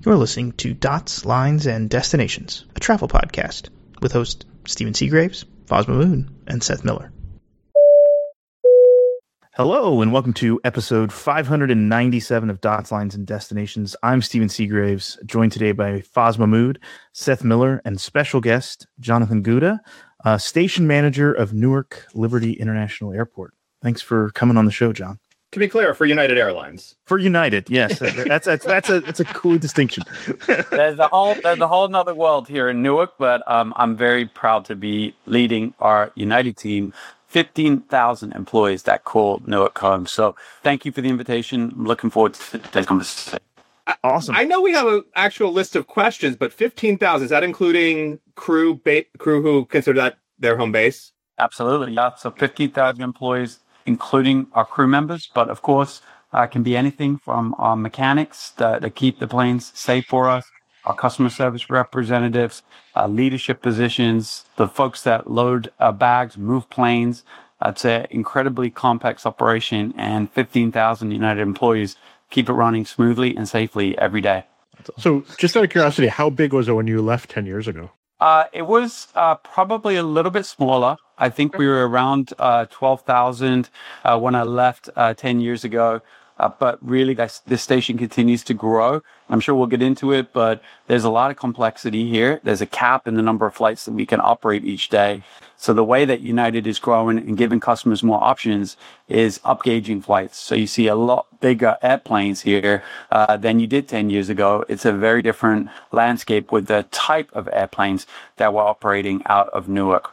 You're listening to Dots, Lines, and Destinations, a travel podcast with hosts Stephen Seagraves, Foz Mahmood, and Seth Miller. Hello, and welcome to episode 597 of Dots, Lines, and Destinations. I'm Stephen Seagraves, joined today by Foz Mahmood, Seth Miller, and special guest Jonathan Gouda, station manager of Newark Liberty International Airport. Thanks for coming on the show, John. To be clear, for United Airlines. For United, yes, that's a cool distinction. There's a whole nother world here in Newark, but I'm very proud to be leading our United team. 15,000 employees that call Newark home. So thank you for the invitation. I'm looking forward to today's conversation. Awesome. I know we have an actual list of questions, but 15,000, is that including crew who consider that their home base? Absolutely, yeah. So 15,000 employees, including our crew members, but of course, can be anything from our mechanics that keep the planes safe for us, our customer service representatives, leadership positions, the folks that load bags, move planes. It's an incredibly complex operation, and 15,000 United employees keep it running smoothly and safely every day. So just out of curiosity, how big was it when you left 10 years ago? It was probably a little bit smaller. I think we were around 12,000 when I left 10 years ago. But really, this station continues to grow. I'm sure we'll get into it, but there's a lot of complexity here. There's a cap in the number of flights that we can operate each day. So the way that United is growing and giving customers more options is upgauging flights. So you see a lot bigger airplanes here than you did 10 years ago. It's a very different landscape with the type of airplanes that we're operating out of Newark.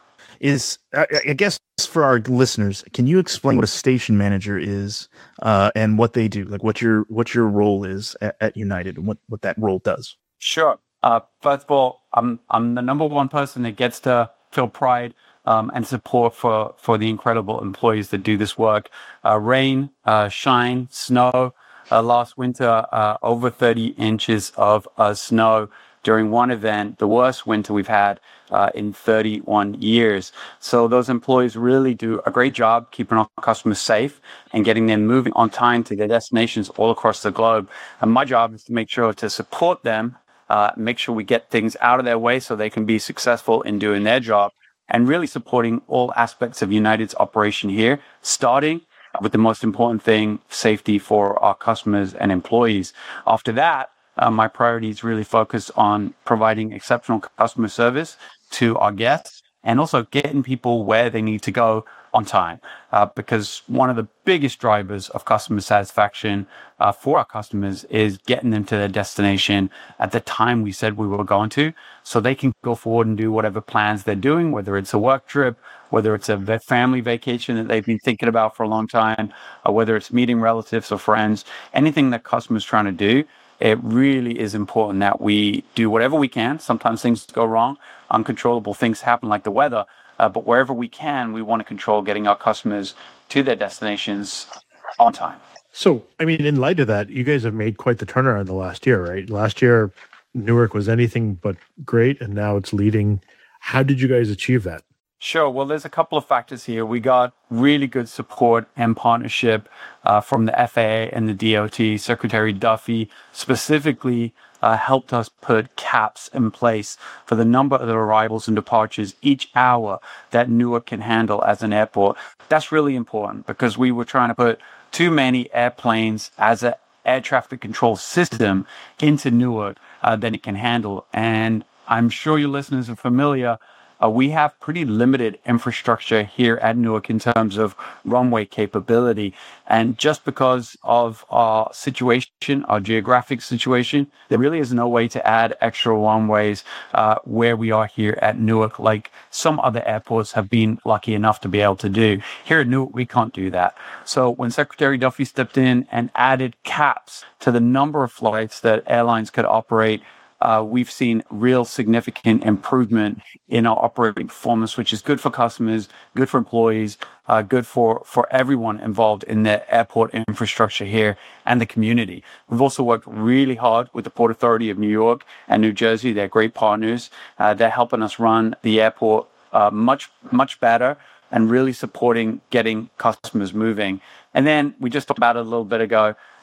I guess for our listeners, can you explain what a station manager is and what they do? Like what your role is at United and what that role does? Sure. First of all, I'm the number one person that gets to feel pride and support for the incredible employees that do this work. Rain, shine, snow. Last winter, over 30 inches of snow during one event, the worst winter we've had in 31 years. So those employees really do a great job keeping our customers safe and getting them moving on time to their destinations all across the globe. And my job is to make sure to support them, make sure we get things out of their way so they can be successful in doing their job, and really supporting all aspects of United's operation here, starting with the most important thing, safety for our customers and employees. After that, my priorities really focus on providing exceptional customer service to our guests and also getting people where they need to go on time. Because one of the biggest drivers of customer satisfaction for our customers is getting them to their destination at the time we said we were going to, so they can go forward and do whatever plans they're doing, whether it's a work trip, whether it's a family vacation that they've been thinking about for a long time, or whether it's meeting relatives or friends, anything that customers trying to do. It really is important that we do whatever we can. Sometimes things go wrong. Uncontrollable things happen like the weather. But wherever we can, we want to control getting our customers to their destinations on time. So, I mean, in light of that, you guys have made quite the turnaround the last year, right? Last year, Newark was anything but great, and now it's leading. How did you guys achieve that? Sure. Well, there's a couple of factors here. We got really good support and partnership from the FAA and the DOT. Secretary Duffy specifically helped us put caps in place for the number of arrivals and departures each hour that Newark can handle as an airport. That's really important because we were trying to put too many airplanes as an air traffic control system into Newark than it can handle. And I'm sure your listeners are familiar. We have pretty limited infrastructure here at Newark in terms of runway capability. And just because of our situation, our geographic situation, there really is no way to add extra runways where we are here at Newark, like some other airports have been lucky enough to be able to do. Here at Newark, we can't do that. So when Secretary Duffy stepped in and added caps to the number of flights that airlines could operate, we've seen real significant improvement in our operating performance, which is good for customers, good for employees, good for everyone involved in the airport infrastructure here and the community. We've also worked really hard with the Port Authority of New York and New Jersey. They're great partners. They're helping us run the airport much better and really supporting getting customers moving. And then we just talked about it a little bit ago,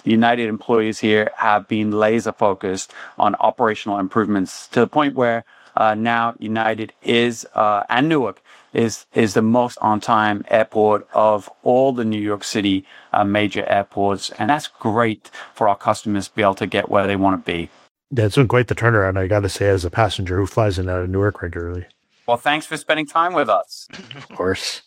the United employees here have been laser focused on operational improvements to the point where now United is, and Newark is the most on-time airport of all the New York City major airports. And that's great for our customers to be able to get where they want to be. Yeah, it's been quite the turnaround, I got to say, as a passenger who flies in and out of Newark regularly. Well, thanks for spending time with us. Of course.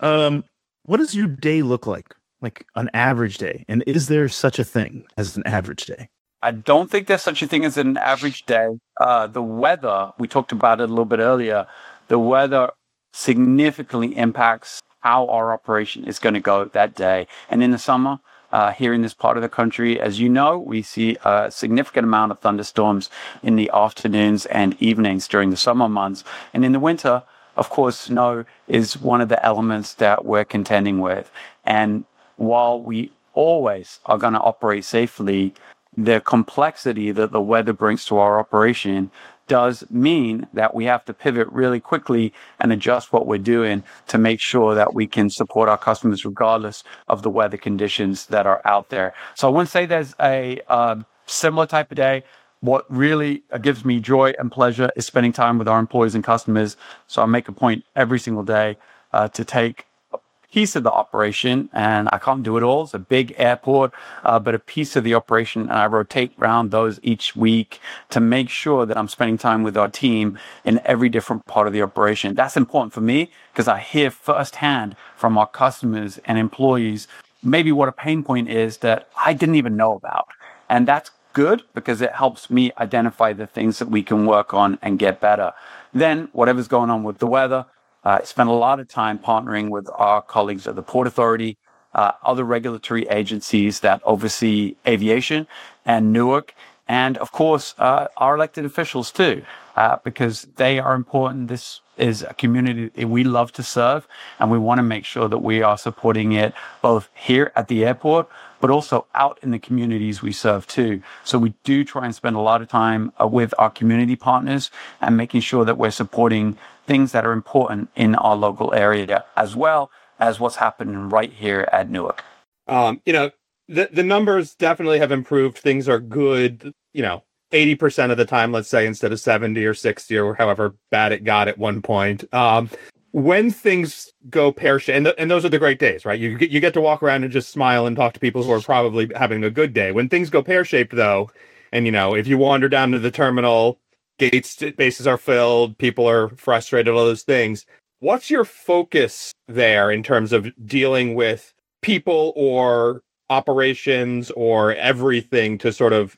What does your day look like an average day? And is there such a thing as an average day? I don't think there's such a thing as an average day. The weather, we talked about it a little bit earlier, the weather significantly impacts how our operation is going to go that day. And in the summer, here in this part of the country, as you know, we see a significant amount of thunderstorms in the afternoons and evenings during the summer months. And in the winter, of course, snow is one of the elements that we're contending with. And while we always are going to operate safely, the complexity that the weather brings to our operation does mean that we have to pivot really quickly and adjust what we're doing to make sure that we can support our customers regardless of the weather conditions that are out there. So I wouldn't say there's a similar type of day. What really gives me joy and pleasure is spending time with our employees and customers. So I make a point every single day to take piece of the operation, and I can't do it all. It's a big airport, but a piece of the operation, and I rotate around those each week to make sure that I'm spending time with our team in every different part of the operation. That's important for me because I hear firsthand from our customers and employees maybe what a pain point is that I didn't even know about. And that's good because it helps me identify the things that we can work on and get better. Then whatever's going on with the weather, I spend a lot of time partnering with our colleagues at the Port Authority, other regulatory agencies that oversee aviation and Newark, and of course, our elected officials too, because they are important. This is a community that we love to serve, and we want to make sure that we are supporting it both here at the airport, but also out in the communities we serve too. So we do try and spend a lot of time with our community partners and making sure that we're supporting things that are important in our local area, as well as what's happening right here at Newark. The numbers definitely have improved. Things are good, 80% of the time, let's say, instead of 70 or 60 or however bad it got at one point. When things go pear-shaped, and those are the great days, right? You get to walk around and just smile and talk to people who are probably having a good day. When things go pear-shaped, though, and, if you wander down to the terminal, gates, bases are filled, people are frustrated, all those things. What's your focus there in terms of dealing with people or operations or everything to sort of,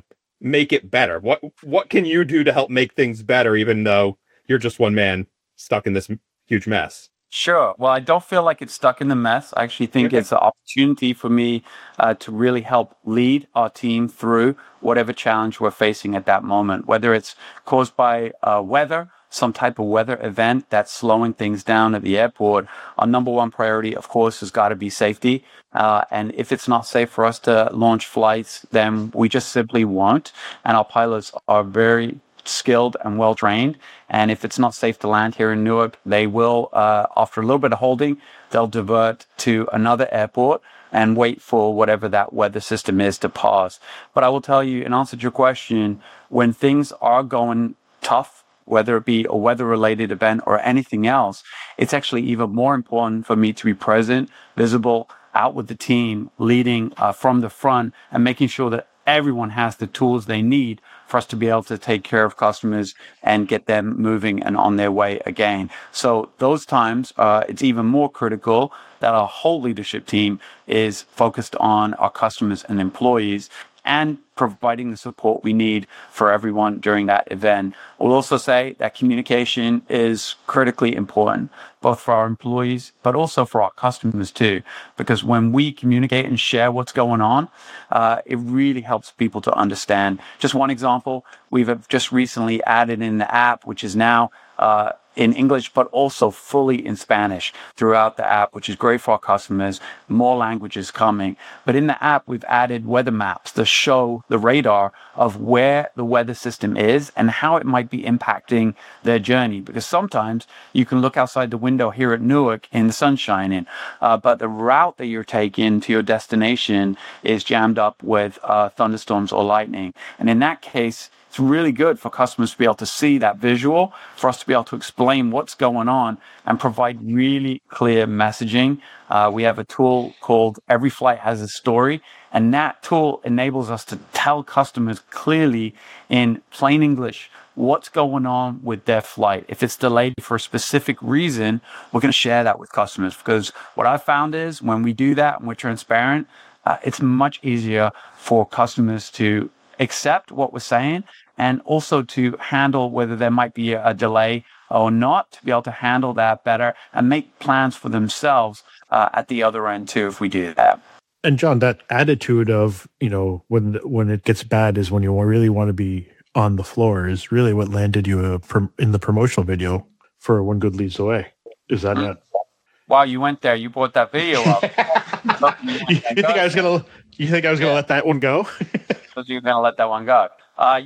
make it better? What can you do to help make things better, even though you're just one man stuck in this huge mess? Sure. Well, I don't feel like it's stuck in the mess. I actually think it's an opportunity for me to really help lead our team through whatever challenge we're facing at that moment, whether it's caused by weather, some type of weather event that's slowing things down at the airport. Our number one priority, of course, has got to be safety. And if it's not safe for us to launch flights, then we just simply won't. And our pilots are very skilled and well trained. And if it's not safe to land here in Newark, they will, after a little bit of holding, they'll divert to another airport and wait for whatever that weather system is to pass. But I will tell you, in answer to your question, when things are going tough, whether it be a weather-related event or anything else, it's actually even more important for me to be present, visible, out with the team, leading from the front and making sure that everyone has the tools they need for us to be able to take care of customers and get them moving and on their way again. So those times, it's even more critical that our whole leadership team is focused on our customers and employees and providing the support we need for everyone during that event. We'll also say that communication is critically important, both for our employees, but also for our customers too. Because when we communicate and share what's going on, it really helps people to understand. Just one example, we've just recently added in the app, which is now in English, but also fully in Spanish throughout the app, which is great for our customers. More languages coming. But in the app, we've added weather maps to show the radar of where the weather system is and how it might be impacting their journey. Because sometimes you can look outside the window here at Newark and the sun's shining, but the route that you're taking to your destination is jammed up with thunderstorms or lightning. And in that case, it's really good for customers to be able to see that visual, for us to be able to explain what's going on and provide really clear messaging. We have a tool called Every Flight Has a Story, and that tool enables us to tell customers clearly in plain English what's going on with their flight. If it's delayed for a specific reason, we're going to share that with customers, because what I've found is when we do that and we're transparent, it's much easier for customers to accept what we're saying, and also to handle whether there might be a delay or not, to be able to handle that better and make plans for themselves at the other end too, if we do that. And John, that attitude of, when it gets bad is when you really want to be on the floor is really what landed you in the promotional video for One Good Leads the Way. Is that not? Wow, you went there. You brought that video up. You think I was gonna let that one go? You're gonna let that one go.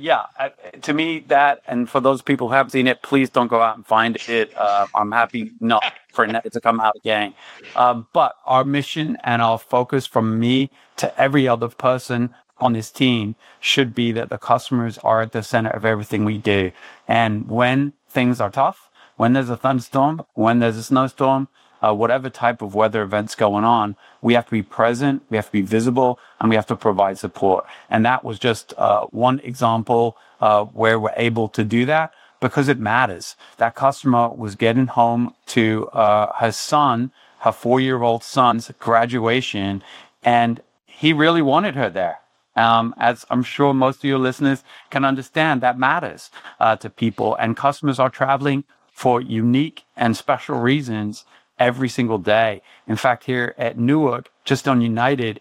To me, that, and for those people who haven't seen it, please don't go out and find it. I'm happy not for it to come out again. But our mission and our focus from me to every other person on this team should be that the customers are at the center of everything we do. And when things are tough, when there's a thunderstorm, when there's a snowstorm, whatever type of weather events going on, we have to be present, we have to be visible, and we have to provide support. And that was just one example where we're able to do that because it matters. That customer was getting home to her 4-year-old son's graduation, and he really wanted her there. As I'm sure most of your listeners can understand, that matters to people. And customers are traveling for unique and special reasons every single day. In fact, here at Newark, just on United,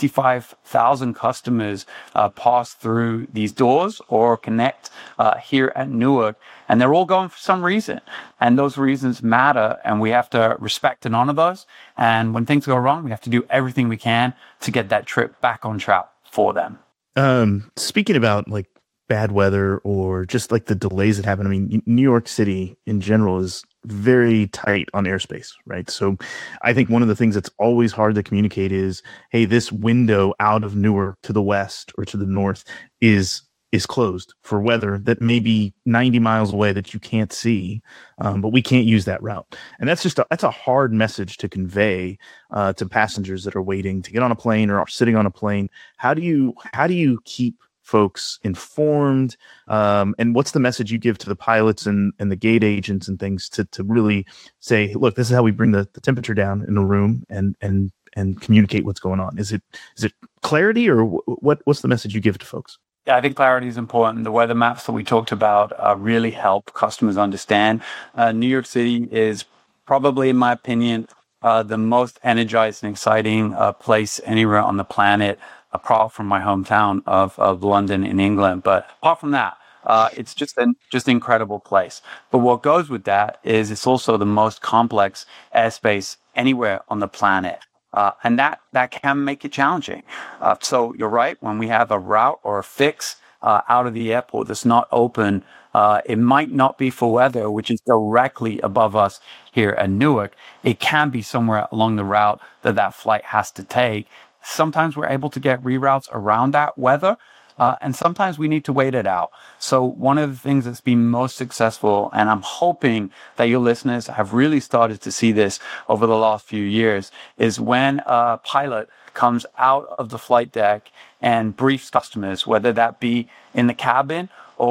55,000 customers pass through these doors or connect here at Newark, and they're all going for some reason. And those reasons matter, and we have to respect and honor those. And when things go wrong, we have to do everything we can to get that trip back on track for them. Speaking about like bad weather or just like the delays that happen, I mean, New York City in general is very tight on airspace, right? So I think one of the things that's always hard to communicate is, hey, this window out of Newark to the west or to the north is closed for weather that may be 90 miles away that you can't see, but we can't use that route. And that's a hard message to convey to passengers that are waiting to get on a plane or are sitting on a plane. How do you keep folks informed, and what's the message you give to the pilots and the gate agents and things to really say, look, this is how we bring the temperature down in the room and communicate what's going on? Is it clarity, or what's the message you give to folks? Yeah, I think clarity is important. The weather maps that we talked about really help customers understand. New York City is probably, in my opinion, the most energized and exciting place anywhere on the planet, apart from my hometown of London in England. But apart from that, it's just an incredible place. But what goes with that is it's also the most complex airspace anywhere on the planet. And that can make it challenging. So you're right, when we have a route or a fix out of the airport that's not open, it might not be for weather, which is directly above us here at Newark. It can be somewhere along the route that flight has to take. Sometimes we're able to get reroutes around that weather, and sometimes we need to wait it out. So one of the things that's been most successful, and I'm hoping that your listeners have really started to see this over the last few years, is when a pilot comes out of the flight deck and briefs customers, whether that be in the cabin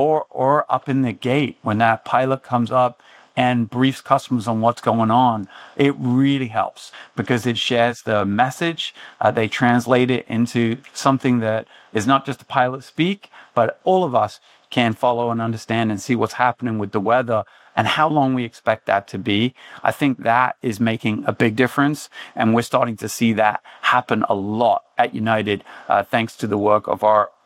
or up in the gate. When that pilot comes up and briefs customers on what's going on, it really helps because it shares the message. They translate it into something that is not just the pilot speak, but all of us can follow and understand and see what's happening with the weather and how long we expect that to be. I think that is making a big difference, and we're starting to see that happen a lot at United, thanks to the work of our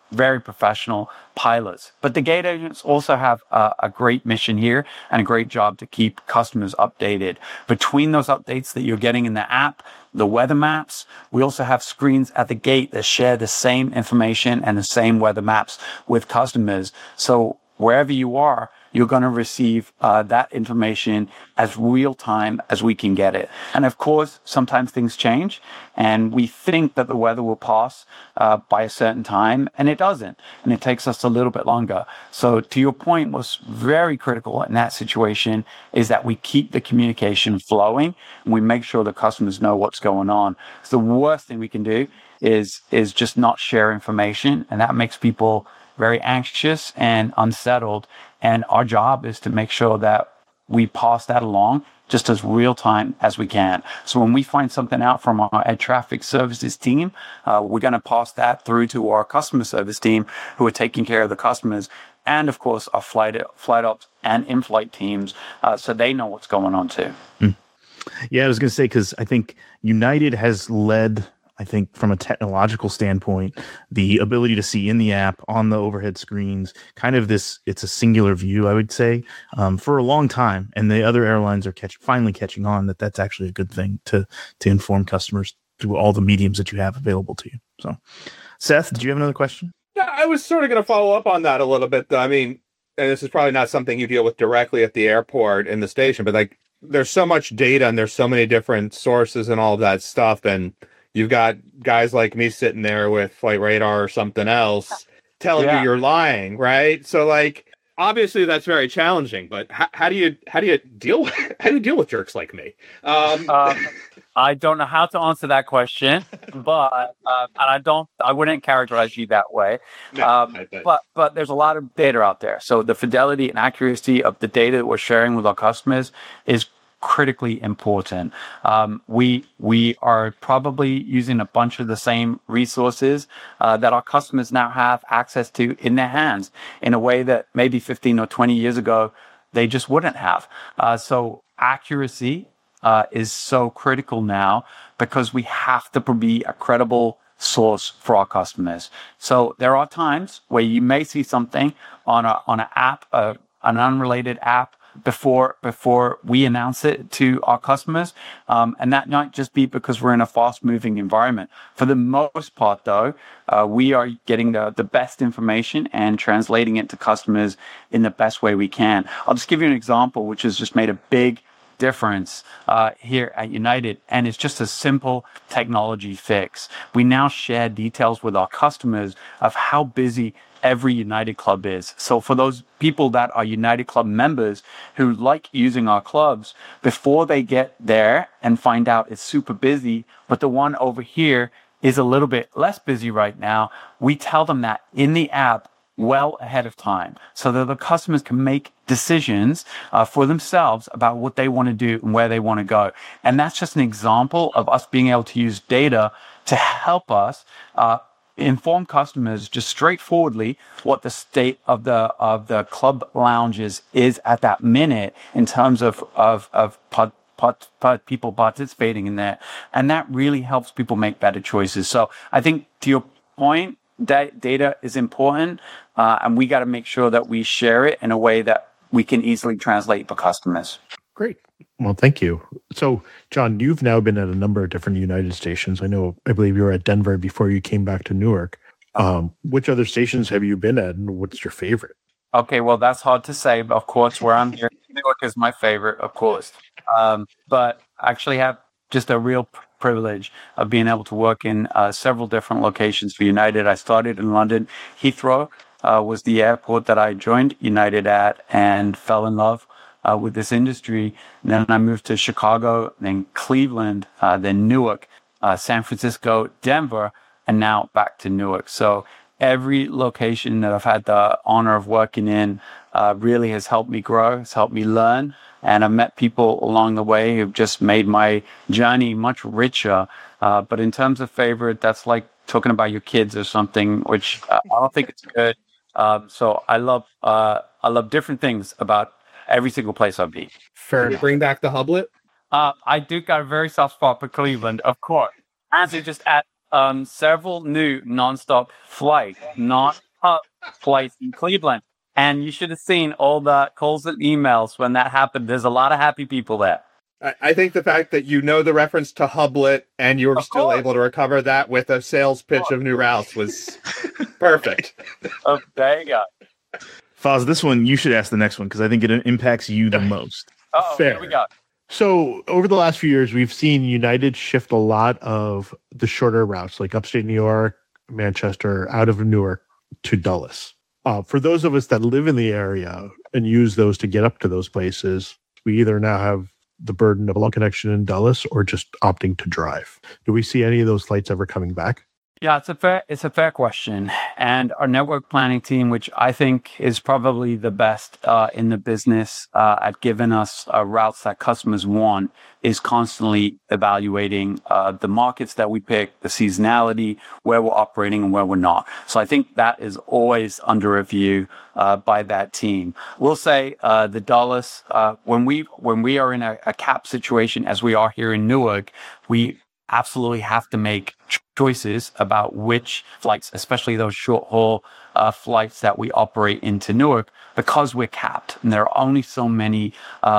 very professional pilots. But the gate agents also have a great mission here and a great job to keep customers updated. Between those updates that you're getting in the app, the weather maps, we also have screens at the gate that share the same information and the same weather maps with customers. So wherever you are, you're going to receive that information as real time as we can get it. And of course, sometimes things change and we think that the weather will pass by a certain time, and it doesn't. And it takes us a little bit longer. So to your point, what's very critical in that situation is that we keep the communication flowing and we make sure the customers know what's going on. So the worst thing we can do is just not share information, and that makes people very anxious and unsettled. And our job is to make sure that we pass that along just as real time as we can. So when we find something out from our air traffic services team, we're going to pass that through to our customer service team who are taking care of the customers. And of course, our flight ops and in-flight teams, so they know what's going on too. Yeah, I was going to say, because I think United has led, I think, from a technological standpoint, the ability to see in the app on the overhead screens, kind of this, it's a singular view, I would say, for a long time. And the other airlines are finally catching on that that's actually a good thing to inform customers through all the mediums that you have available to you. So, Seth, did you have another question? Yeah, I was sort of going to follow up on that a little bit. I mean, and this is probably not something you deal with directly at the airport in the station, but like there's so much data and there's so many different sources and all of that stuff. And you've got guys like me sitting there with Flight Radar or something else telling you you're lying, right? So like, obviously that's very challenging, but how do you deal with jerks like me? I don't know how to answer that question, but and I wouldn't characterize you that way. But there's a lot of data out there. So the fidelity and accuracy of the data that we're sharing with our customers is critically important. We are probably using a bunch of the same resources that our customers now have access to in their hands in a way that maybe 15 or 20 years ago they just wouldn't have. So accuracy is so critical now because we have to be a credible source for our customers. So there are times where you may see something on an app, an unrelated app, before we announce it to our customers. And that might just be because we're in a fast moving environment. For the most part though, we are getting the best information and translating it to customers in the best way we can. I'll just give you an example, which has just made a big difference here at United, and it's just a simple technology fix. We now share details with our customers of how busy every United Club is. So for those people that are United Club members who like using our clubs, before they get there and find out it's super busy, but the one over here is a little bit less busy right now, we tell them that in the app well ahead of time so that the customers can make decisions for themselves about what they want to do and where they want to go. And that's just an example of us being able to use data to help us inform customers just straightforwardly what the state of the club lounges is at that minute in terms of people participating in there. And that really helps people make better choices. So I think to your point, that data is important, and we got to make sure that we share it in a way that we can easily translate for customers. Great. Well, thank you. So, John, you've now been at a number of different United stations. I believe you were at Denver before you came back to Newark. Which other stations have you been at, and what's your favorite? Okay, well, that's hard to say, but of course, where I'm here, Newark is my favorite, of course. But I actually have just a real privilege of being able to work in several different locations for United. I started in London. Heathrow was the airport that I joined United at and fell in love with this industry. And then I moved to Chicago, then Cleveland, then Newark, San Francisco, Denver, and now back to Newark. So every location that I've had the honor of working in really has helped me grow, has helped me learn. And I've met people along the way who've just made my journey much richer. But in terms of favorite, that's like talking about your kids or something, which I don't think it's good. So I love different things about every single place I've been. Fair enough. Bring back the Hublet? I do got a very soft spot for Cleveland, of course. And to just add several new nonstop flights, not flights in Cleveland. And you should have seen all the calls and emails when that happened. There's a lot of happy people there. I think the fact that you know the reference to Hublet and you were still able to recover that with a sales pitch of new routes was perfect. Oh, there you go. Foz, this one, you should ask the next one because I think it impacts you the most. Oh, Fair. here we go. So over the last few years, we've seen United shift a lot of the shorter routes, like upstate New York, Manchester, out of Newark to Dulles. For those of us that live in the area and use those to get up to those places, we either now have the burden of a long connection in Dulles or just opting to drive. Do we see any of those flights ever coming back? Yeah, it's a fair question. And our network planning team, which I think is probably the best in the business at giving us routes that customers want, is constantly evaluating the markets that we pick, the seasonality, where we're operating and where we're not. So I think that is always under review by that team. We'll say the Dulles, when we are in a cap situation, as we are here in Newark, we absolutely have to make choices about which flights, especially those short haul flights that we operate into Newark, because we're capped and there are only so many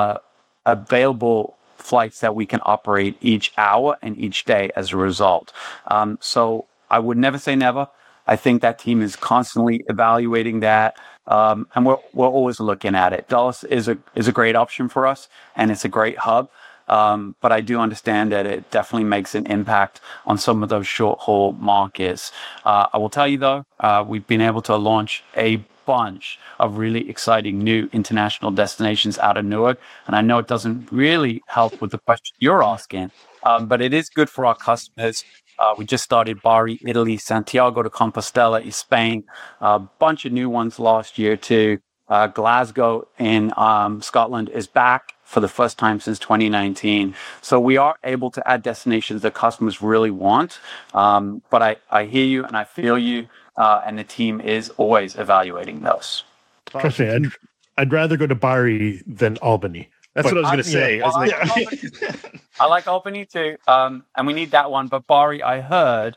available flights that we can operate each hour and each day as a result. So I would never say never. I think that team is constantly evaluating that. And we're always looking at it. Dulles is a great option for us, and it's a great hub. But I do understand that it definitely makes an impact on some of those short haul markets. I will tell you though, we've been able to launch a bunch of really exciting new international destinations out of Newark. And I know it doesn't really help with the question you're asking, but it is good for our customers. We just started Bari, Italy, Santiago de Compostela, Spain, a bunch of new ones last year too. Glasgow in Scotland is back for the first time since 2019. So we are able to add destinations that customers really want. But I hear you and I feel you, and the team is always evaluating those. Trust me, I'd rather go to Bari than Albany. That's what I was going to say. I like Albany too, and we need that one. But Bari, I heard,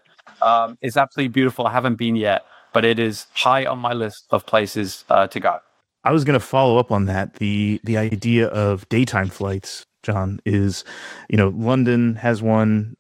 is absolutely beautiful. I haven't been yet, but it is high on my list of places to go. I was going to follow up on that. The idea of daytime flights, John, is, London has one.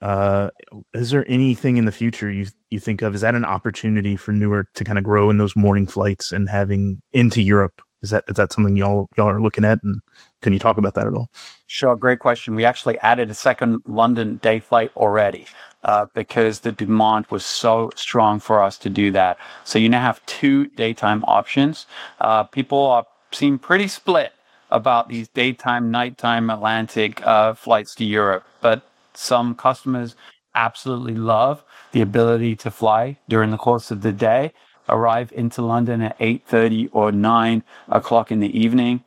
Is there anything in the future you think of? Is that an opportunity for Newark to kind of grow in those morning flights and having into Europe? Is that something y'all are looking at? And can you talk about that at all? Sure. Great question. We actually added a second London day flight already because the demand was so strong for us to do that. So you now have 2 daytime options. People seem pretty split about these daytime, nighttime Atlantic flights to Europe, but some customers absolutely love the ability to fly during the course of the day, arrive into London at 8:30 or 9 o'clock in the evening,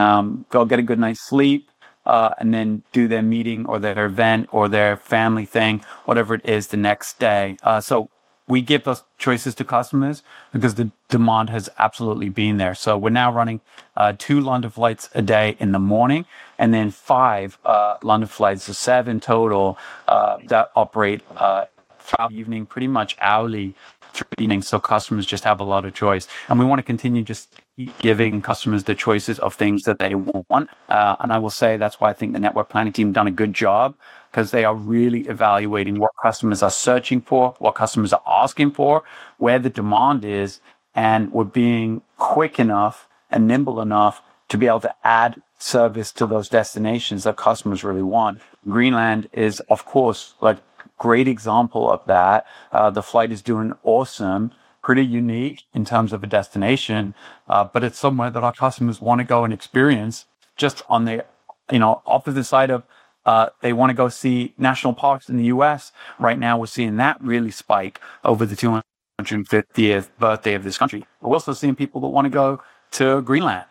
go get a good night's sleep, and then do their meeting or their event or their family thing, whatever it is, the next day. So we give those choices to customers because the demand has absolutely been there. So we're now running 2 London flights a day in the morning, and then 5 London flights, so 7 total that operate throughout the evening, pretty much hourly through the evening. So customers just have a lot of choice, and we want to continue just giving customers the choices of things that they want. And I will say that's why I think the network planning team done a good job, because they are really evaluating what customers are searching for, what customers are asking for, where the demand is, and we're being quick enough and nimble enough to be able to add service to those destinations that customers really want. Greenland is, of course, like great example of that. The flight is doing awesome, pretty unique in terms of a destination, but it's somewhere that our customers want to go and experience just on the, opposite side of, they want to go see national parks in the US. Right now, we're seeing that really spike over the 250th birthday of this country. We're also seeing people that want to go to Greenland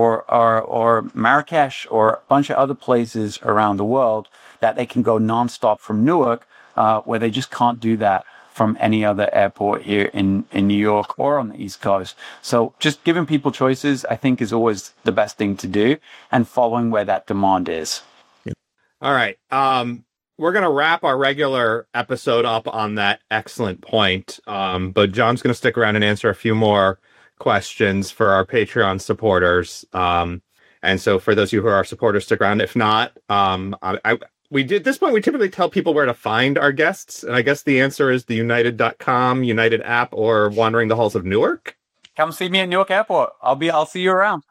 or Marrakesh or a bunch of other places around the world that they can go nonstop from Newark, where they just can't do that from any other airport here in New York or on the East Coast. So just giving people choices, I think, is always the best thing to do, and following where that demand is. All right. we're gonna wrap our regular episode up on that excellent point. But John's gonna stick around and answer a few more questions for our Patreon supporters. And so for those of you who are our supporters, stick around. If not, we did at this point, we typically tell people where to find our guests. And I guess the answer is the United.com, United app, or Wandering the Halls of Newark. Come see me at Newark Airport. I'll see you around.